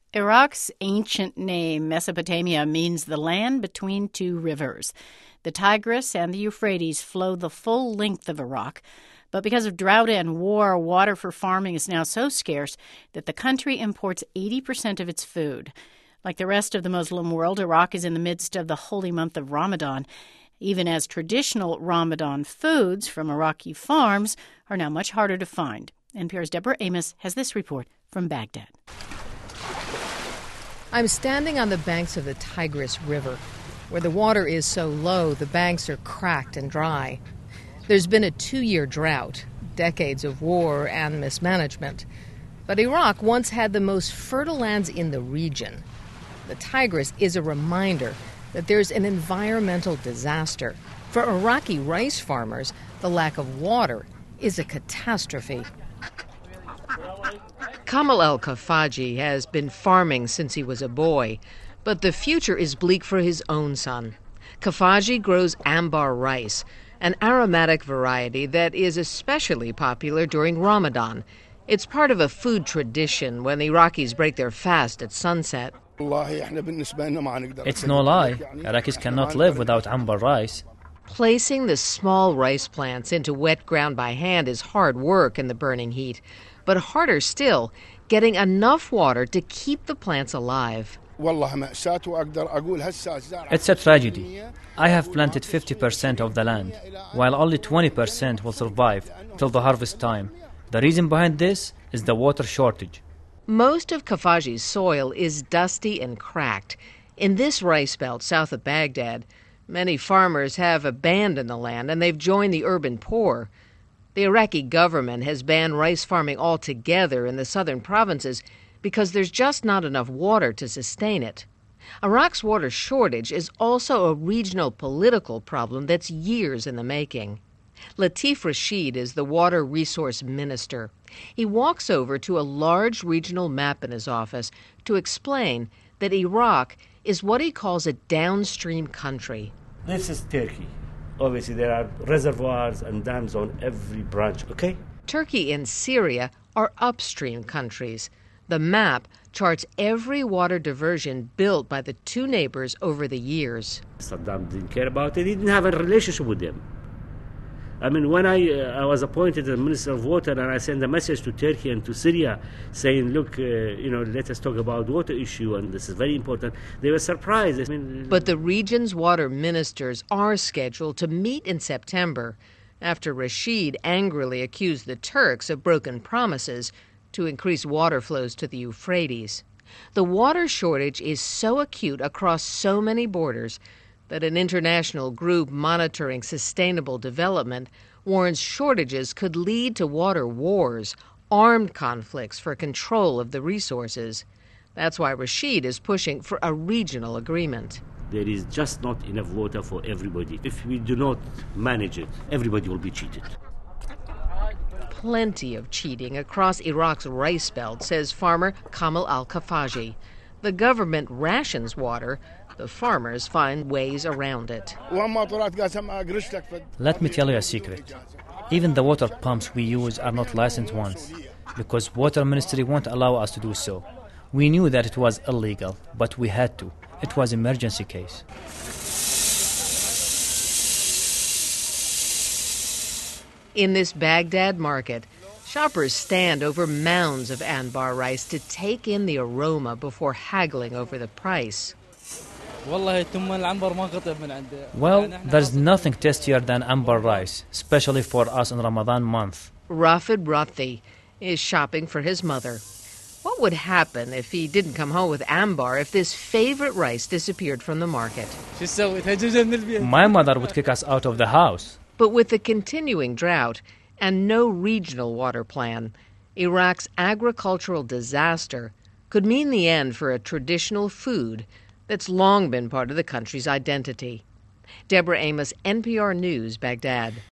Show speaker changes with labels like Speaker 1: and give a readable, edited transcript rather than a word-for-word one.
Speaker 1: Iraq's ancient name, Mesopotamia, means the land between two rivers. The Tigris and the Euphrates flow the full length of Iraq, but because of drought and war, water for farming is now so scarce that the country imports 80% of its food. Like the rest of the Muslim world, Iraq is in the midst of the holy month of Ramadan, even as traditional Ramadan foods from Iraqi farms are now much harder to find. NPR's Deborah Amos has this report from Baghdad.
Speaker 2: I'm standing on the banks of the Tigris River. Where the water is so low, the banks are cracked and dry. There's been a 2-year drought, decades of war and mismanagement. But Iraq once had the most fertile lands in the region. The Tigris is a reminder that there's an environmental disaster. For Iraqi rice farmers, the lack of water is a catastrophe. Kamal al-Kafaji has been farming since he was a boy, but the future is bleak for his own son. Kafaji grows ambar rice, an aromatic variety that is especially popular during Ramadan. It's part of a food tradition when the Iraqis break their fast at sunset.
Speaker 3: It's no lie. Iraqis cannot live without ambar rice.
Speaker 2: Placing the small rice plants into wet ground by hand is hard work in the burning heat. But harder still, getting enough water to keep the plants alive.
Speaker 3: It's a tragedy. I have planted 50% of the land, while only 20% will survive till the harvest time. The reason behind this is the water shortage.
Speaker 2: Most of Kafaji's soil is dusty and cracked. In this rice belt south of Baghdad, many farmers have abandoned the land and they've joined the urban poor. The Iraqi government has banned rice farming altogether in the southern provinces because there's just not enough water to sustain it. Iraq's water shortage is also a regional political problem that's years in the making. Latif Rashid is the water resource minister. He walks over to a large regional map in his office to explain that Iraq is what he calls a downstream country.
Speaker 4: This is Turkey. Obviously, there are reservoirs and dams on every branch, okay?
Speaker 2: Turkey and Syria are upstream countries. The map charts every water diversion built by the two neighbors over the years.
Speaker 4: Saddam didn't care about it. He didn't have a relationship with them. I mean, when I was appointed as Minister of Water and I sent a message to Turkey and to Syria saying, look, let us talk about water issue and this is very important, they were surprised.
Speaker 2: But the region's water ministers are scheduled to meet in September after Rashid angrily accused the Turks of broken promises to increase water flows to the Euphrates. The water shortage is so acute across so many borders that an international group monitoring sustainable development warns shortages could lead to water wars, armed conflicts for control of the resources. That's why Rashid is pushing for a regional agreement.
Speaker 4: There is just not enough water for everybody. If we do not manage it, everybody will be cheated.
Speaker 2: Plenty of cheating across Iraq's rice belt, says farmer Kamal al-Kafaji. The government rations water. The farmers find ways around it.
Speaker 3: Let me tell you a secret. Even the water pumps we use are not licensed ones, because Water Ministry won't allow us to do so. We knew that it was illegal, but we had to. It was an emergency case.
Speaker 2: In this Baghdad market, shoppers stand over mounds of anbar rice to take in the aroma before haggling over the price.
Speaker 3: Well, there's nothing tastier than ambar rice, especially for us in Ramadan month.
Speaker 2: Rafid Rathi is shopping for his mother. What would happen if he didn't come home with ambar if this favorite rice disappeared from the market?
Speaker 3: My mother would kick us out of the house.
Speaker 2: But with the continuing drought and no regional water plan, Iraq's agricultural disaster could mean the end for a traditional food that's long been part of the country's identity. Deborah Amos, NPR News, Baghdad.